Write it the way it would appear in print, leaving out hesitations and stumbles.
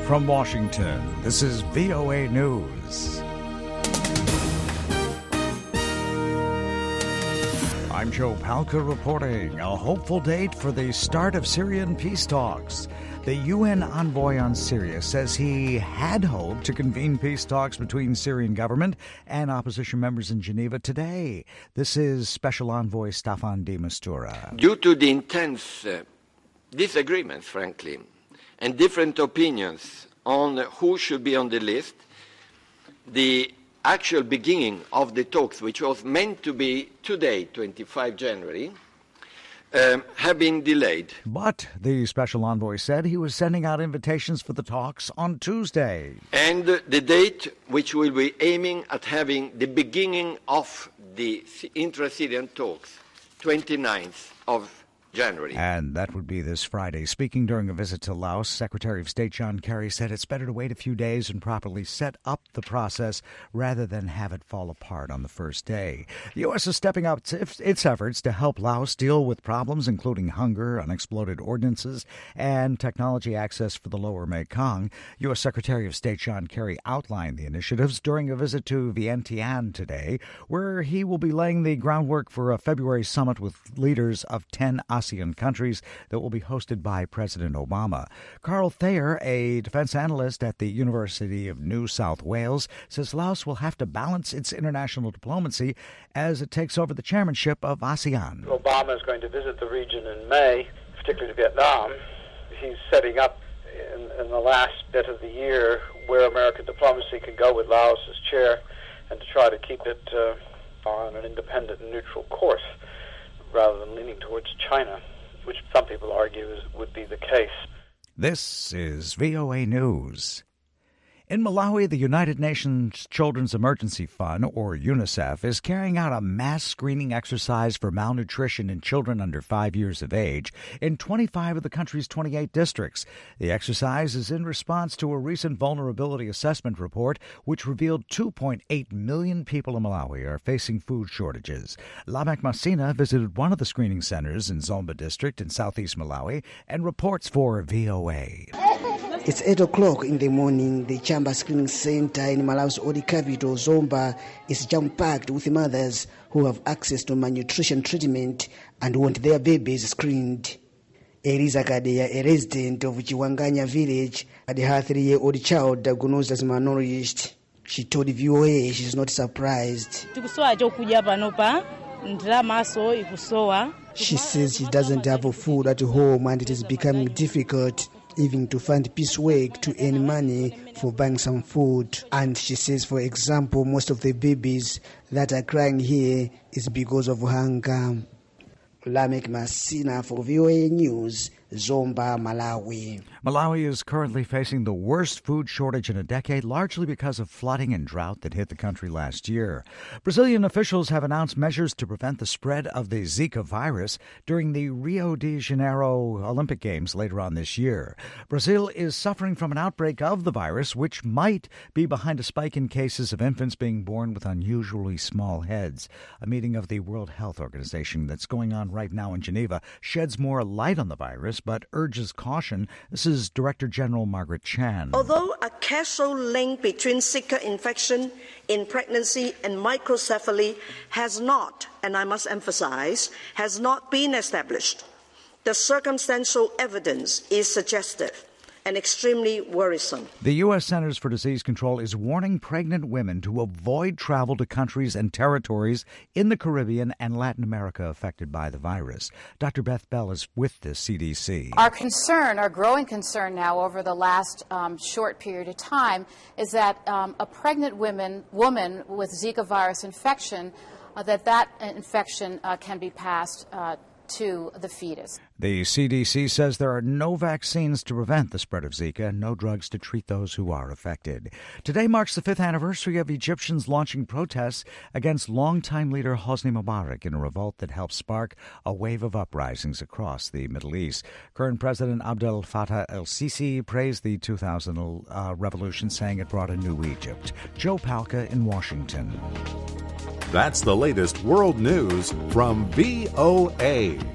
From Washington, this is VOA News. I'm Joe Palca reporting a hopeful date for the start of Syrian peace talks. The UN envoy on Syria says he had hoped to convene peace talks between Syrian government and opposition members in Geneva today. This is Special Envoy Staffan de Mistura. Due to the intense disagreements, frankly, and different opinions on who should be on the list, the actual beginning of the talks, which was meant to be today, 25 January, have been delayed. But the special envoy said he was sending out invitations for the talks on Tuesday. And the date which will be aiming at having the beginning of the intra-Syrian talks, 29th of January. And that would be this Friday. Speaking during a visit to Laos, Secretary of State John Kerry said it's better to wait a few days and properly set up the process rather than have it fall apart on the first day. The U.S. is stepping up its efforts to help Laos deal with problems including hunger, unexploded ordnances, and technology access for the lower Mekong. U.S. Secretary of State John Kerry outlined the initiatives during a visit to Vientiane today, where he will be laying the groundwork for a February summit with leaders of 10 ASEAN countries that will be hosted by President Obama. Carl Thayer, a defense analyst at the University of New South Wales, says Laos will have to balance its international diplomacy as it takes over the chairmanship of ASEAN. Obama is going to visit the region in May, particularly Vietnam. He's setting up in the last bit of the year where American diplomacy can go with Laos as chair and to try to keep it on an independent and neutral course, rather than leaning towards China, which some people argue would be the case. This is VOA News. In Malawi, the United Nations Children's Emergency Fund, or UNICEF, is carrying out a mass screening exercise for malnutrition in children under 5 years of age in 25 of the country's 28 districts. The exercise is in response to a recent vulnerability assessment report which revealed 2.8 million people in Malawi are facing food shortages. Lamek Masina visited one of the screening centers in Zomba district in southeast Malawi and reports for VOA. It's 8 o'clock in the morning. The Chamba Screening Center in Malawi's old capital, Zomba, is jam-packed with mothers who have access to malnutrition treatment and want their babies screened. Eliza Kadeya, a resident of Chiwanganya village, had her 3-year-old child diagnosed as malnourished. She told VOA she's not surprised. She says she doesn't have food at home and it is becoming difficult even to find piecework to earn money for buying some food. And she says, for example, most of the babies that are crying here is because of hunger. Lamek Masina for VOA News, Zomba, Malawi. Malawi is currently facing the worst food shortage in a decade, largely because of flooding and drought that hit the country last year. Brazilian officials have announced measures to prevent the spread of the Zika virus during the Rio de Janeiro Olympic Games later on this year. Brazil is suffering from an outbreak of the virus, which might be behind a spike in cases of infants being born with unusually small heads. A meeting of the World Health Organization that's going on right now in Geneva sheds more light on the virus, but urges caution. This is Director General Margaret Chan. Although a causal link between Zika infection in pregnancy and microcephaly has not, and I must emphasize, has not been established, the circumstantial evidence is suggestive and extremely worrisome. The U.S. Centers for Disease Control is warning pregnant women to avoid travel to countries and territories in the Caribbean and Latin America affected by the virus. Dr. Beth Bell is with the CDC. Our growing concern now over the last short period of time is that a pregnant woman with Zika virus infection, that infection can be passed to the fetus. The CDC says there are no vaccines to prevent the spread of Zika and no drugs to treat those who are affected. Today marks the 5th anniversary of Egyptians launching protests against longtime leader Hosni Mubarak in a revolt that helped spark a wave of uprisings across the Middle East. Current President Abdel Fattah el-Sisi praised the 2000 revolution, saying it brought a new Egypt. Joe Palca in Washington. That's the latest world news from VOA.